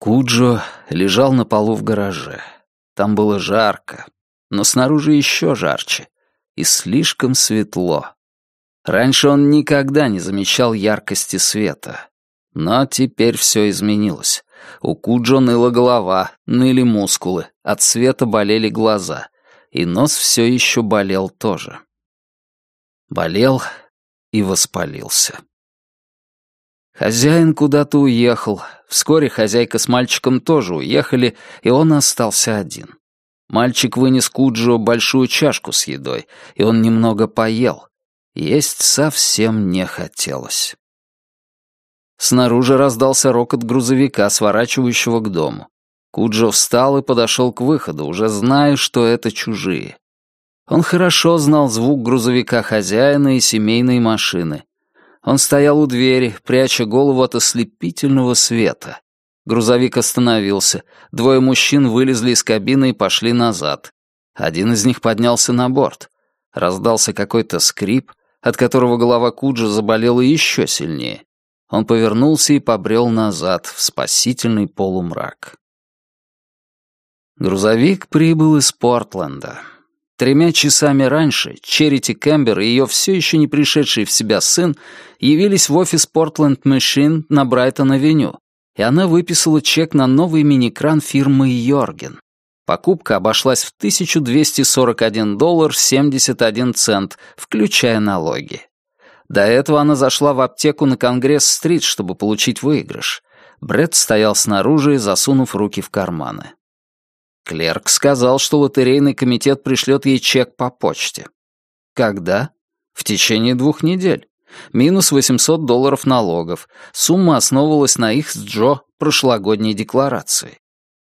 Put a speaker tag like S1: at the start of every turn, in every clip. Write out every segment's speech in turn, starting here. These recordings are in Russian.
S1: Куджо лежал на полу в гараже. Там было жарко, но снаружи еще жарче и слишком светло. Раньше он никогда не замечал яркости света. Но теперь все изменилось. У Куджо ныла голова, ныли мускулы, от света болели глаза, и нос все еще болел тоже. Болел и воспалился. Хозяин куда-то уехал. Вскоре хозяйка с мальчиком тоже уехали, и он остался один. Мальчик вынес Куджо большую чашку с едой, и он немного поел. Есть совсем не хотелось. Снаружи раздался рокот грузовика, сворачивающего к дому. Куджо встал и подошел к выходу, уже зная, что это чужие. Он хорошо знал звук грузовика хозяина и семейной машины. Он стоял у двери, пряча голову от ослепительного света. Грузовик остановился. Двое мужчин вылезли из кабины и пошли назад. Один из них поднялся на борт. Раздался какой-то скрип, от которого голова Куджо заболела еще сильнее. Он повернулся и побрел назад, в спасительный полумрак. Грузовик прибыл из Портленда. 3 часами раньше Черити Кэмбер и ее все еще не пришедший в себя сын явились в офис Portland Machine на Брайтон-авеню, и она выписала чек на новый мини-кран фирмы Йорген. Покупка обошлась в $1021.71, включая налоги. До этого она зашла в аптеку на Конгресс-стрит, чтобы получить выигрыш. Бретт стоял снаружи, засунув руки в карманы. Клерк сказал, что лотерейный комитет пришлет ей чек по почте. Когда? В течение 2 недель. Минус $800 налогов. Сумма основывалась на их с Джо прошлогодней декларации.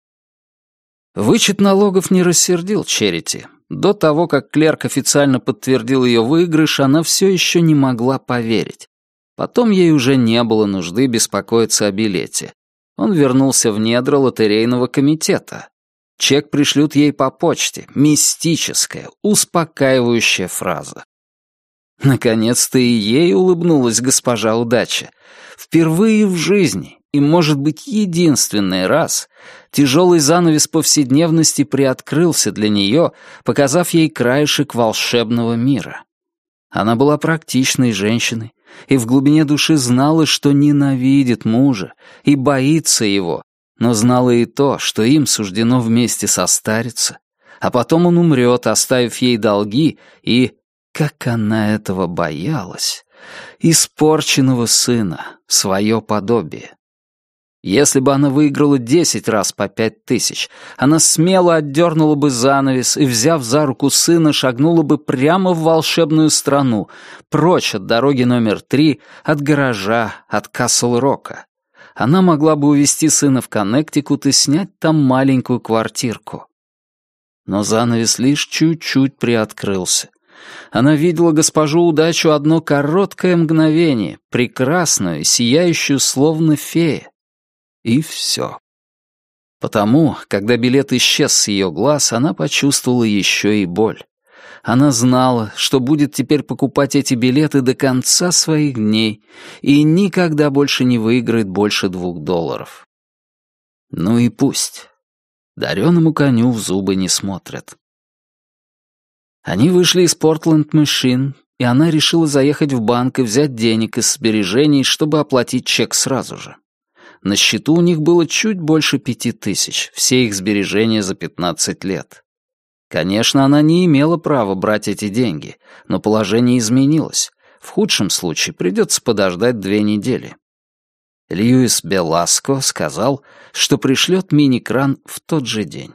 S1: Вычет налогов не рассердил Черити. До того, как клерк официально подтвердил ее выигрыш, она все еще не могла поверить. Потом ей уже не было нужды беспокоиться о билете. Он вернулся в недра лотерейного комитета. Чек пришлют ей по почте. Мистическая, успокаивающая фраза. Наконец-то и ей улыбнулась госпожа Удача. Впервые в жизни, и, может быть, единственный раз, тяжелый занавес повседневности приоткрылся для нее, показав ей краешек волшебного мира. Она была практичной женщиной и в глубине души знала, что ненавидит мужа и боится его, но знала и то, что им суждено вместе состариться, а потом он умрет, оставив ей долги и, как она этого боялась, испорченного сына, свое подобие. Если бы она выиграла 10 раз по 5000, она смело отдернула бы занавес и, взяв за руку сына, шагнула бы прямо в волшебную страну, прочь от дороги номер 3, от гаража, от Касл-Рока. Она могла бы увезти сына в Коннектикут и снять там маленькую квартирку. Но занавес лишь чуть-чуть приоткрылся. Она видела госпожу Удачу одно короткое мгновение, прекрасную, сияющую, словно фея. И все. Потому, когда билет исчез с ее глаз, она почувствовала еще и боль. Она знала, что будет теперь покупать эти билеты до конца своих дней и никогда больше не выиграет больше $2. Ну и пусть. Дареному коню в зубы не смотрят. Они вышли из Portland Machine, и она решила заехать в банк и взять денег из сбережений, чтобы оплатить чек сразу же. На счету у них было чуть больше 5000, все их сбережения за 15 лет. Конечно, она не имела права брать эти деньги, но положение изменилось. В худшем случае придется подождать 2 недели. Льюис Беласко сказал, что пришлет мини-кран в тот же день.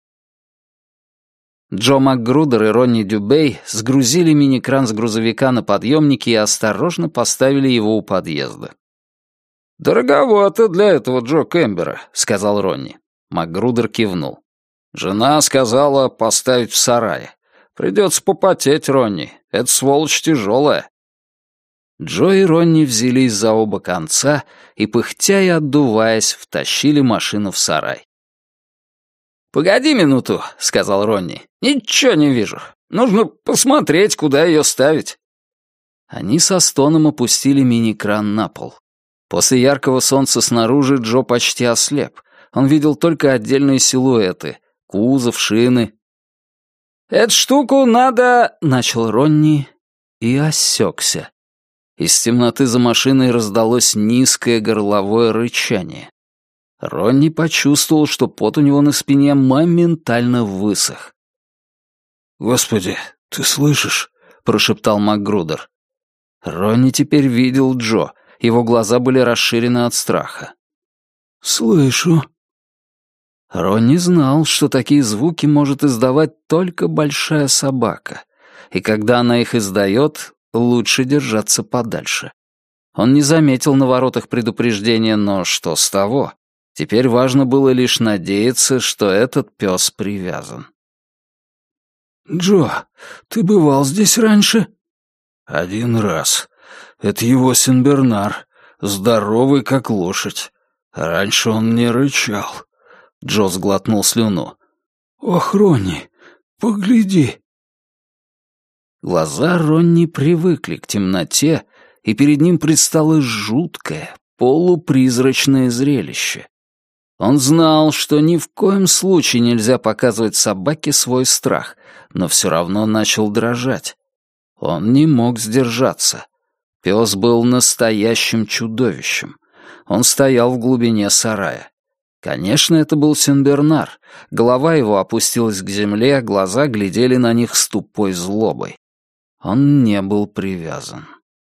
S1: Джо Макгрудер и Ронни Дюбей сгрузили мини-кран с грузовика на подъемнике и осторожно поставили его у подъезда. «Дороговато для этого Джо Кэмбера», — сказал Ронни. Макгрудер кивнул. «Жена сказала поставить в сарае. Придется попотеть, Ронни. Эта сволочь тяжелая». Джо и Ронни взялись за оба конца и, пыхтя и отдуваясь, втащили машину в сарай. «Погоди минуту», — сказал Ронни. «Ничего не вижу. Нужно посмотреть, куда ее ставить». Они со стоном опустили мини-кран на пол. После яркого солнца снаружи Джо почти ослеп. Он видел только отдельные силуэты — кузов, шины. «Эту штуку надо...» — начал Ронни и осекся. Из темноты за машиной раздалось низкое горловое рычание. Ронни почувствовал, что пот у него на спине моментально высох. «Господи, ты слышишь?» — прошептал МакГрудер. Ронни теперь видел Джо. Его глаза были расширены от страха. «Слышу». Ронни знал, что такие звуки может издавать только большая собака, и когда она их издает, лучше держаться подальше. Он не заметил на воротах предупреждения, но что с того? Теперь важно было лишь надеяться, что этот пес привязан. «Джо, ты бывал здесь раньше?» «1 раз. Это его сенбернар, здоровый как лошадь. Раньше он не рычал». Джо сглотнул слюну. «Ох, Ронни, погляди!» Глаза Ронни привыкли к темноте, и перед ним предстало жуткое, полупризрачное зрелище. Он знал, что ни в коем случае нельзя показывать собаке свой страх, но все равно начал дрожать. Он не мог сдержаться. Пес был настоящим чудовищем. Он стоял в глубине сарая. Конечно, это был сенбернар. Голова его опустилась к земле, глаза глядели на них с тупой злобой. Он не был привязан.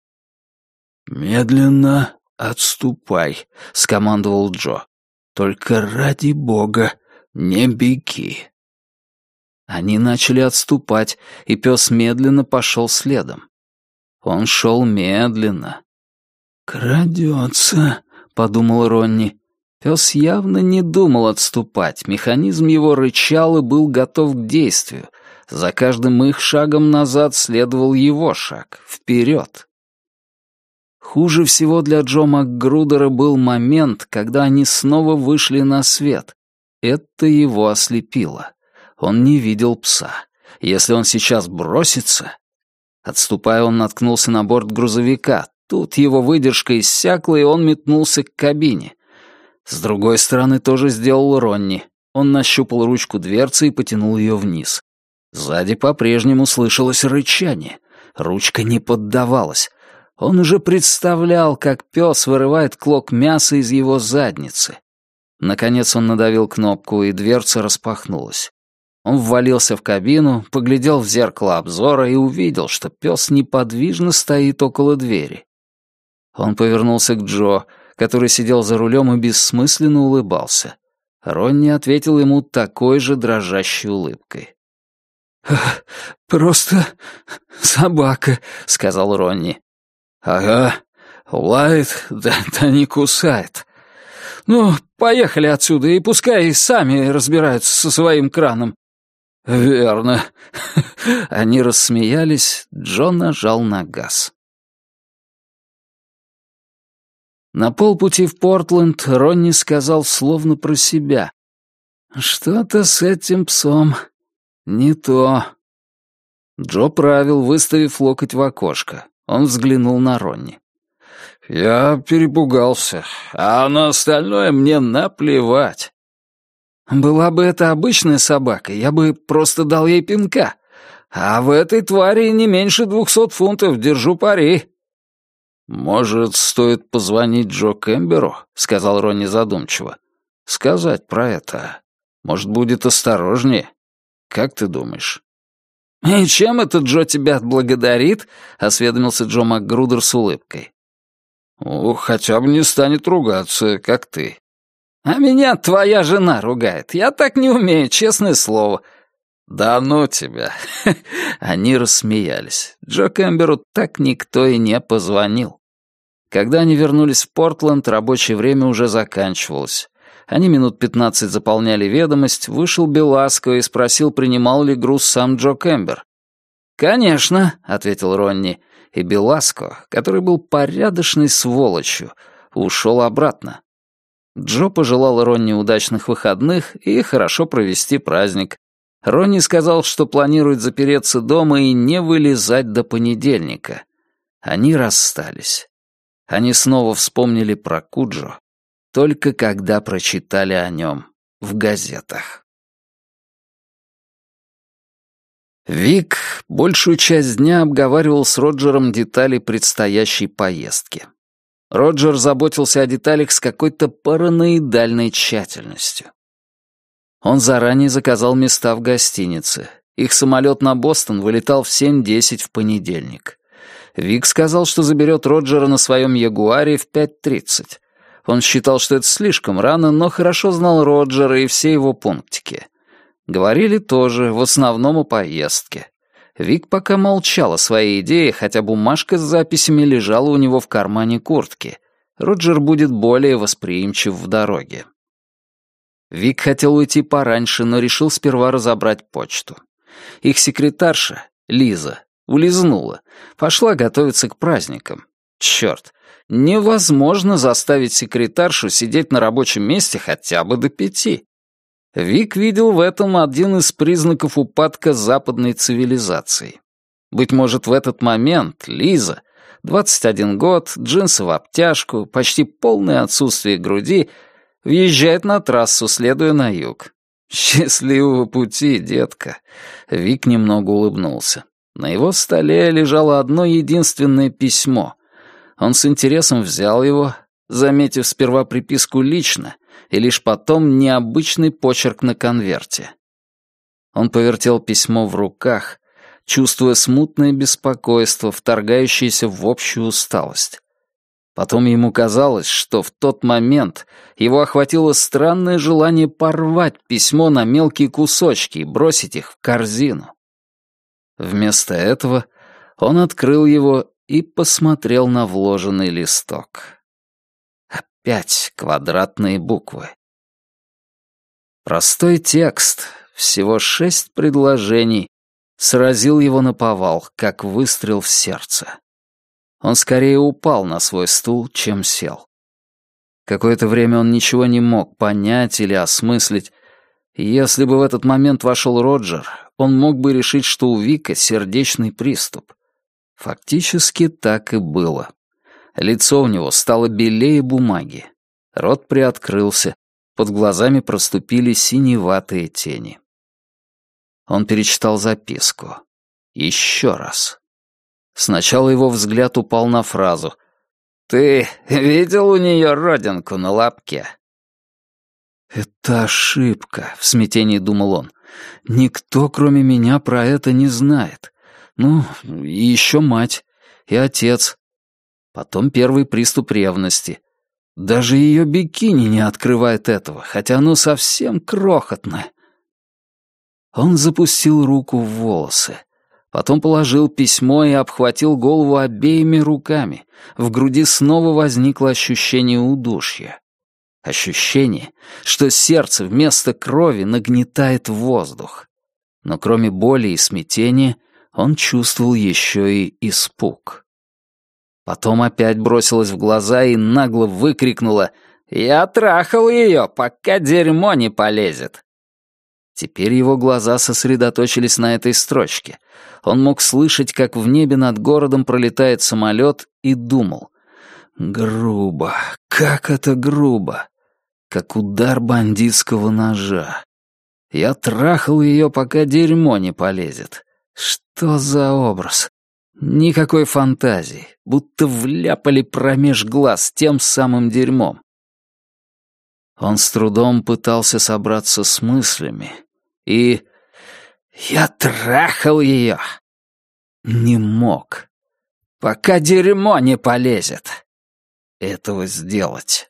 S1: «Медленно отступай», — скомандовал Джо. «Только ради бога, не беги». Они начали отступать, и пес медленно пошел следом. Он шел медленно. «Крадется», — подумал Ронни. Пес явно не думал отступать, механизм его рычал и был готов к действию. За каждым их шагом назад следовал его шаг, вперед. Хуже всего для Джо МакГрудера был момент, когда они снова вышли на свет. Это его ослепило. Он не видел пса. Если он сейчас бросится... Отступая, он наткнулся на борт грузовика. Тут его выдержка иссякла, и он метнулся к кабине. С другой стороны тоже сделал Ронни. Он нащупал ручку дверцы и потянул ее вниз. Сзади по-прежнему слышалось рычание. Ручка не поддавалась. Он уже представлял, как пес вырывает клок мяса из его задницы. Наконец он надавил кнопку, и дверца распахнулась. Он ввалился в кабину, поглядел в зеркало обзора и увидел, что пес неподвижно стоит около двери. Он повернулся к Джо, который сидел за рулем и бессмысленно улыбался. Ронни ответил ему такой же дрожащей улыбкой. «Просто собака», — сказал Ронни. «Ага, лает, да не кусает. Ну, поехали отсюда, и пускай сами разбираются со своим краном». «Верно». Они рассмеялись, Джо нажал на газ. На полпути в Портленд Ронни сказал словно про себя. «Что-то с этим псом не то». Джо правил, выставив локоть в окошко. Он взглянул на Ронни. «Я перепугался, а на остальное мне наплевать». «Была бы это обычная собака, я бы просто дал ей пинка. А в этой твари не меньше 200 фунтов, держу пари». «Может, стоит позвонить Джо Кэмберу?» — сказал Ронни задумчиво. «Сказать про это. Может, будет осторожнее? Как ты думаешь?» «И чем это Джо тебя отблагодарит?» — осведомился Джо МакГрудер с улыбкой. «Хотя бы не станет ругаться, как ты». «А меня твоя жена ругает. Я так не умею, честное слово». «Да ну тебя!» Они рассмеялись. Джо Кэмберу так никто и не позвонил. Когда они вернулись в Портленд, рабочее время уже заканчивалось. Они минут 15 заполняли ведомость, вышел Беласко и спросил, принимал ли груз сам Джо Кэмбер. «Конечно», — ответил Ронни, и Беласко, который был порядочной сволочью, ушел обратно. Джо пожелал Ронни удачных выходных и хорошо провести праздник. Ронни сказал, что планирует запереться дома и не вылезать до понедельника. Они расстались. Они снова вспомнили про Куджо. только когда прочитали о нем в газетах. Вик большую часть дня обговаривал с Роджером детали предстоящей поездки. Роджер заботился о деталях с какой-то параноидальной тщательностью. Он заранее заказал места в гостинице. Их самолет на Бостон вылетал в 7:10 в понедельник. Вик сказал, что заберет Роджера на своем Ягуаре в 5:30. Он считал, что это слишком рано, но хорошо знал Роджера и все его пунктики. Говорили тоже, в основном о поездке. Вик пока молчал о своей идее, хотя бумажка с записями лежала у него в кармане куртки. Роджер будет более восприимчив в дороге. Вик хотел уйти пораньше, но решил сперва разобрать почту. Их секретарша, Лиза, улизнула, пошла готовиться к праздникам. Черт, невозможно заставить секретаршу сидеть на рабочем месте хотя бы до 5. Вик видел в этом один из признаков упадка западной цивилизации. Быть может, в этот момент Лиза, 21 год, джинсы в обтяжку, почти полное отсутствие груди, въезжает на трассу, следуя на юг. «Счастливого пути, детка!» Вик немного улыбнулся. На его столе лежало одно единственное письмо. Он с интересом взял его, заметив сперва приписку «лично», и лишь потом необычный почерк на конверте. Он повертел письмо в руках, чувствуя смутное беспокойство, вторгающееся в общую усталость. Потом ему казалось, что в тот момент его охватило странное желание порвать письмо на мелкие кусочки и бросить их в корзину. Вместо этого он открыл его и посмотрел на вложенный листок. Опять квадратные буквы. Простой текст, всего 6 предложений, сразил его наповал, как выстрел в сердце. Он скорее упал на свой стул, чем сел. Какое-то время он ничего не мог понять или осмыслить. Если бы в этот момент вошел Роджер, он мог бы решить, что у Вика сердечный приступ. Фактически так и было. Лицо у него стало белее бумаги. Рот приоткрылся, под глазами проступили синеватые тени. Он перечитал записку. Еще раз. Сначала его взгляд упал на фразу «Ты видел у нее родинку на лобке?» «Это ошибка», — в смятении думал он. «Никто, кроме меня, про это не знает. Ну, и еще мать, и отец». Потом первый приступ ревности. Даже ее бикини не открывает этого, хотя оно совсем крохотное. Он запустил руку в волосы. Потом положил письмо и обхватил голову обеими руками. В груди снова возникло ощущение удушья. Ощущение, что сердце вместо крови нагнетает воздух. Но кроме боли и смятения, он чувствовал еще и испуг. Потом опять бросилась в глаза и нагло выкрикнула «Я трахал ее, пока дерьмо не полезет». Теперь его глаза сосредоточились на этой строчке. Он мог слышать, как в небе над городом пролетает самолет, и думал «Грубо, как это грубо, как удар бандитского ножа. Я трахал ее, пока дерьмо не полезет. Что за образ? Никакой фантазии, будто вляпали промеж глаз тем самым дерьмом». Он с трудом пытался собраться с мыслями и... «Я трахал ее!» Не мог, пока дерьмо не полезет, этого сделать.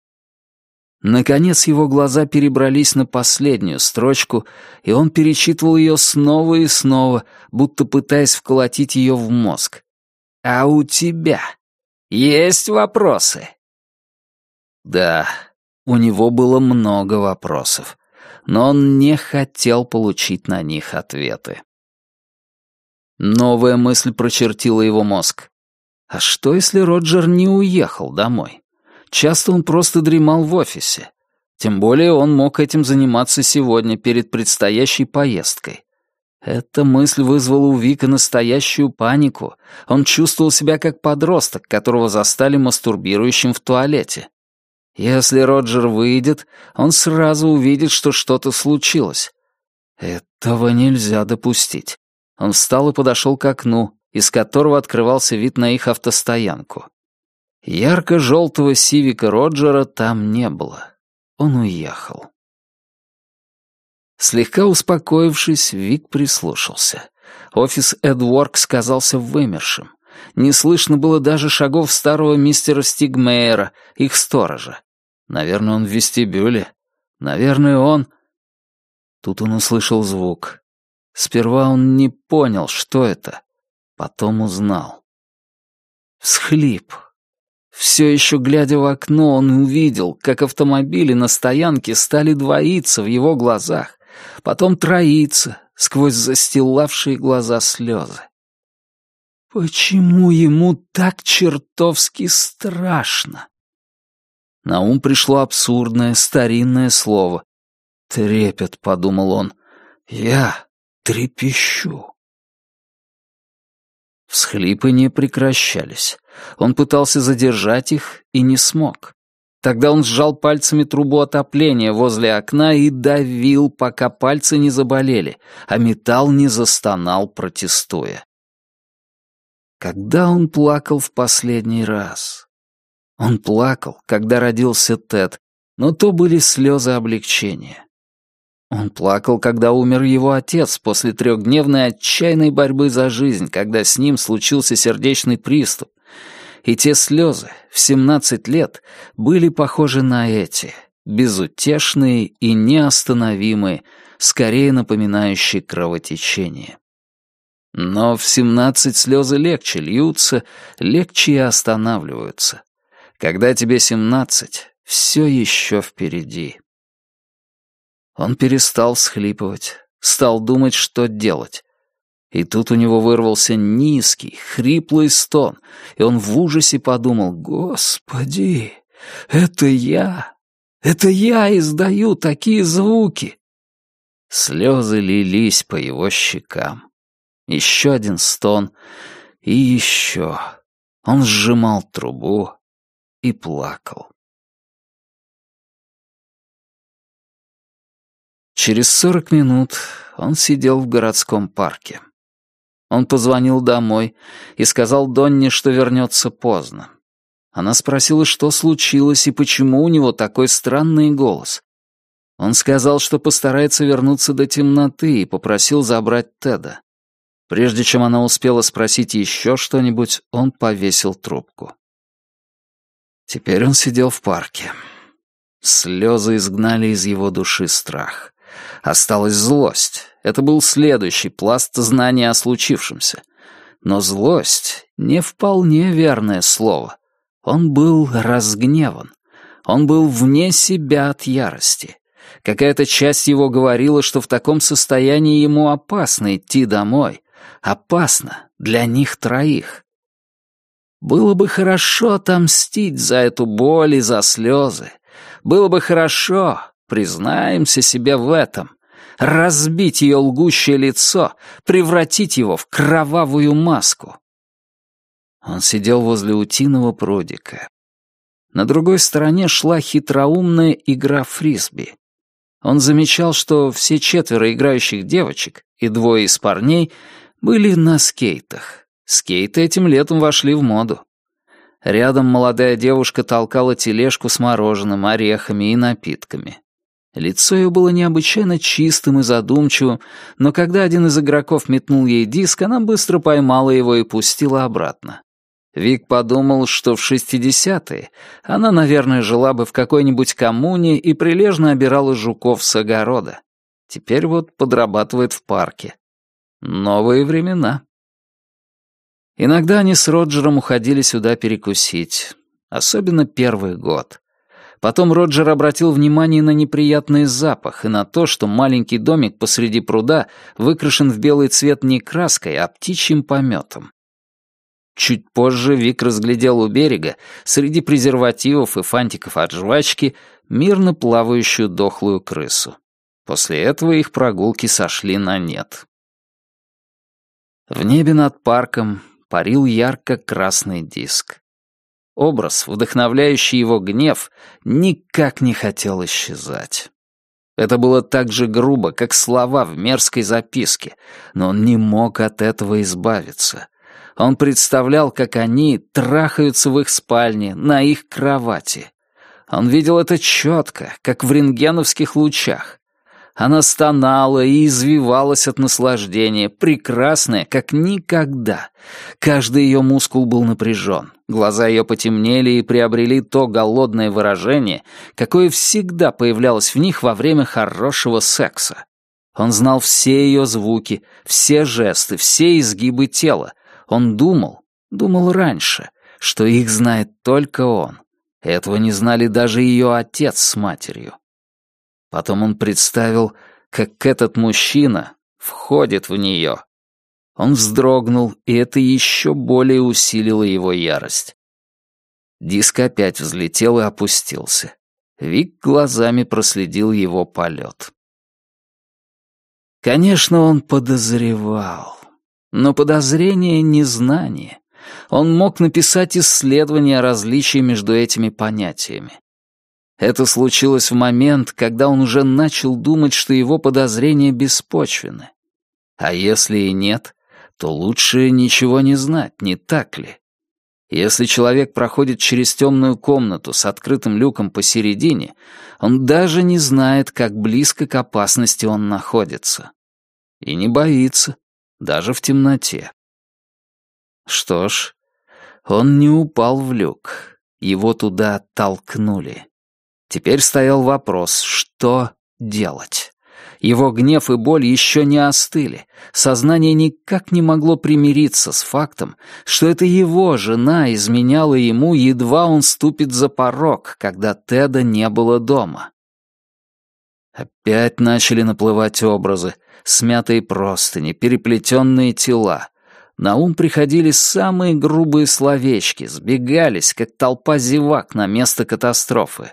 S1: Наконец его глаза перебрались на последнюю строчку, и он перечитывал ее снова и снова, будто пытаясь вколотить ее в мозг. «А у тебя есть вопросы?» Да, у него было много вопросов, но он не хотел получить на них ответы. Новая мысль прочертила его мозг. А что, если Роджер не уехал домой? Часто он просто дремал в офисе. Тем более он мог этим заниматься сегодня перед предстоящей поездкой. Эта мысль вызвала у Вика настоящую панику. Он чувствовал себя как подросток, которого застали мастурбирующим в туалете. Если Роджер выйдет, он сразу увидит, что что-то случилось. Этого нельзя допустить. Он встал и подошел к окну, из которого открывался вид на их автостоянку. Ярко-желтого Сивика Роджера там не было. Он уехал. Слегка успокоившись, Вик прислушался. Офис Эдворкс казался вымершим. Не слышно было даже шагов старого мистера Стигмейера, их сторожа. Наверное, он в вестибюле. Наверное, он... Тут он услышал звук. Сперва он не понял, что это. Потом узнал. Всхлип. Все еще глядя в окно, он увидел, как автомобили на стоянке стали двоиться в его глазах, потом троиться сквозь застилавшие глаза слезы. Почему ему так чертовски страшно? На ум пришло абсурдное, старинное слово. «Трепет», — подумал он. «Я трепещу». Всхлипы не прекращались. Он пытался задержать их и не смог. Тогда он сжал пальцами трубу отопления возле окна и давил, пока пальцы не заболели, а металл не застонал, протестуя. Когда он плакал в последний раз? Он плакал, когда родился Тед, но то были слезы облегчения. Он плакал, когда умер его отец после 3-дневной отчаянной борьбы за жизнь, когда с ним случился сердечный приступ. И те слезы в 17 лет были похожи на эти, безутешные и неостановимые, скорее напоминающие кровотечение. Но в 17 слезы легче льются, легче и останавливаются. Когда тебе 17, все еще впереди. Он перестал всхлипывать, стал думать, что делать. И тут у него вырвался низкий, хриплый стон, и он в ужасе подумал: «Господи, это я издаю такие звуки!» Слезы лились по его щекам. Еще один стон, и еще. Он сжимал трубу и плакал. Через 40 минут он сидел в городском парке. Он позвонил домой и сказал Донне, что вернется поздно. Она спросила, что случилось и почему у него такой странный голос. Он сказал, что постарается вернуться до темноты, и попросил забрать Теда. Прежде чем она успела спросить еще что-нибудь, он повесил трубку. Теперь он сидел в парке. Слезы изгнали из его души страх. Осталась злость. Это был следующий пласт знания о случившемся. Но злость — не вполне верное слово. Он был разгневан. Он был вне себя от ярости. Какая-то часть его говорила, что в таком состоянии ему опасно идти домой. Опасно для них троих. Было бы хорошо отомстить за эту боль и за слезы. Было бы хорошо, признаемся себе в этом, разбить ее лгущее лицо, превратить его в кровавую маску. Он сидел возле утиного прудика. На другой стороне шла хитроумная игра фрисби. Он замечал, что все 4 играющих девочек и 2 из парней были на скейтах. Скейты этим летом вошли в моду. Рядом молодая девушка толкала тележку с мороженым, орехами и напитками. Лицо ее было необычайно чистым и задумчивым, но когда один из игроков метнул ей диск, она быстро поймала его и пустила обратно. Вик подумал, что в 60-е она, наверное, жила бы в какой-нибудь коммуне и прилежно обирала жуков с огорода. Теперь вот подрабатывает в парке. Новые времена. Иногда они с Роджером уходили сюда перекусить. Особенно первый год. Потом Роджер обратил внимание на неприятный запах и на то, что маленький домик посреди пруда выкрашен в белый цвет не краской, а птичьим пометом. Чуть позже Вик разглядел у берега, среди презервативов и фантиков от жвачки, мирно плавающую дохлую крысу. После этого их прогулки сошли на нет. В небе над парком парил ярко-красный диск. Образ, вдохновляющий его гнев, никак не хотел исчезать. Это было так же грубо, как слова в мерзкой записке, но он не мог от этого избавиться. Он представлял, как они трахаются в их спальне, на их кровати. Он видел это четко, как в рентгеновских лучах. Она стонала и извивалась от наслаждения, прекрасная, как никогда. Каждый ее мускул был напряжен, глаза ее потемнели и приобрели то голодное выражение, какое всегда появлялось в них во время хорошего секса. Он знал все ее звуки, все жесты, все изгибы тела. Он думал раньше, что их знает только он. Этого не знали даже ее отец с матерью. Потом он представил, как этот мужчина входит в нее. Он вздрогнул, и это еще более усилило его ярость. Диск опять взлетел и опустился. Вик глазами проследил его полет. Конечно, он подозревал. Но подозрение — не знание. Он мог написать исследование о различии между этими понятиями. Это случилось в момент, когда он уже начал думать, что его подозрения беспочвены. А если и нет, то лучше ничего не знать, не так ли? Если человек проходит через темную комнату с открытым люком посередине, он даже не знает, как близко к опасности он находится. И не боится, даже в темноте. Что ж, он не упал в люк, его туда толкнули. Теперь стоял вопрос, что делать. Его гнев и боль еще не остыли. Сознание никак не могло примириться с фактом, что это его жена изменяла ему, едва он ступит за порог, когда Теда не было дома. Опять начали наплывать образы, смятые простыни, переплетенные тела. На ум приходили самые грубые словечки, сбегались, как толпа зевак на место катастрофы.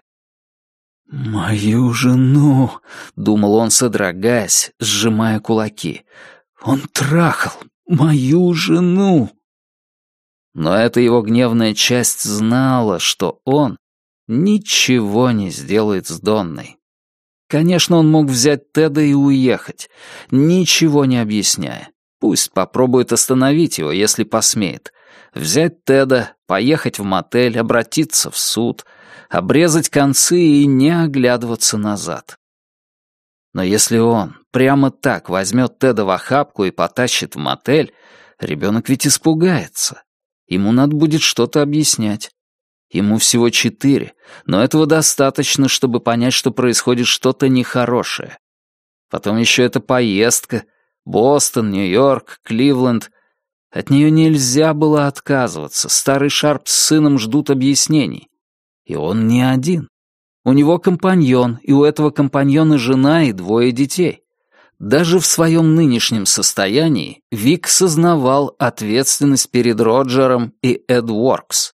S1: «Мою жену», — думал он, содрогаясь, сжимая кулаки. «Он трахал мою жену». Но эта его гневная часть знала, что он ничего не сделает с Донной. Конечно, он мог взять Теда и уехать, ничего не объясняя. Пусть попробует остановить его, если посмеет. Взять Теда, поехать в мотель, обратиться в суд, обрезать концы и не оглядываться назад. Но если он прямо так возьмет Теда в охапку и потащит в мотель, ребенок ведь испугается. Ему надо будет что-то объяснять. Ему всего 4, но этого достаточно, чтобы понять, что происходит что-то нехорошее. Потом еще эта поездка. Бостон, Нью-Йорк, Кливленд. От нее нельзя было отказываться. Старый Шарп с сыном ждут объяснений. И он не один. У него компаньон, и у этого компаньона жена и 2 детей. Даже в своем нынешнем состоянии Вик сознавал ответственность перед Роджером и Эд Уоркс.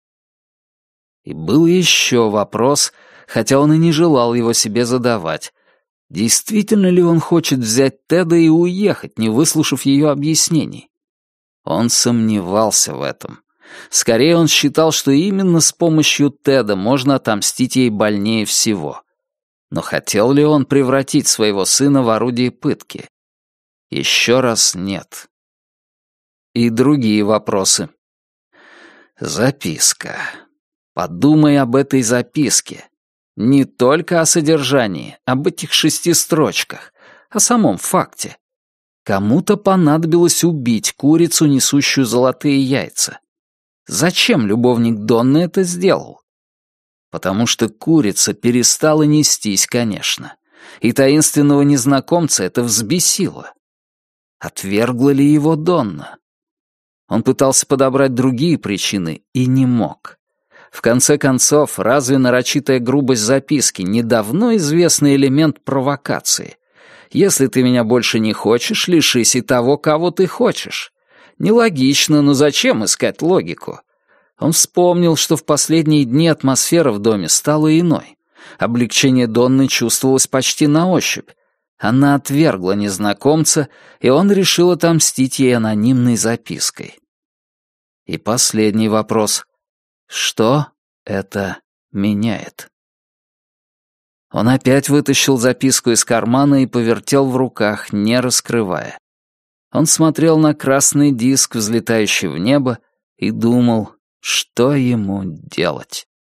S1: И был еще вопрос, хотя он и не желал его себе задавать. Действительно ли он хочет взять Теда и уехать, не выслушав ее объяснений? Он сомневался в этом. Скорее, он считал, что именно с помощью Теда можно отомстить ей больнее всего. Но хотел ли он превратить своего сына в орудие пытки? Еще раз нет. И другие вопросы. Записка. Подумай об этой записке. Не только о содержании, об этих 6 строчках, о самом факте. Кому-то понадобилось убить курицу, несущую золотые яйца. Зачем любовник Донны это сделал? Потому что курица перестала нестись, конечно. И таинственного незнакомца это взбесило. Отвергла ли его Донна? Он пытался подобрать другие причины и не мог. В конце концов, разве нарочитая грубость записки не давно известный элемент провокации? Если ты меня больше не хочешь, лишись и того, кого ты хочешь. Нелогично, но зачем искать логику? Он вспомнил, что в последние дни атмосфера в доме стала иной. Облегчение Донны чувствовалось почти на ощупь. Она отвергла незнакомца, и он решил отомстить ей анонимной запиской. И последний вопрос. Что это меняет. Он опять вытащил записку из кармана и повертел в руках, не раскрывая. Он смотрел на красный диск, взлетающий в небо, и думал, что ему делать.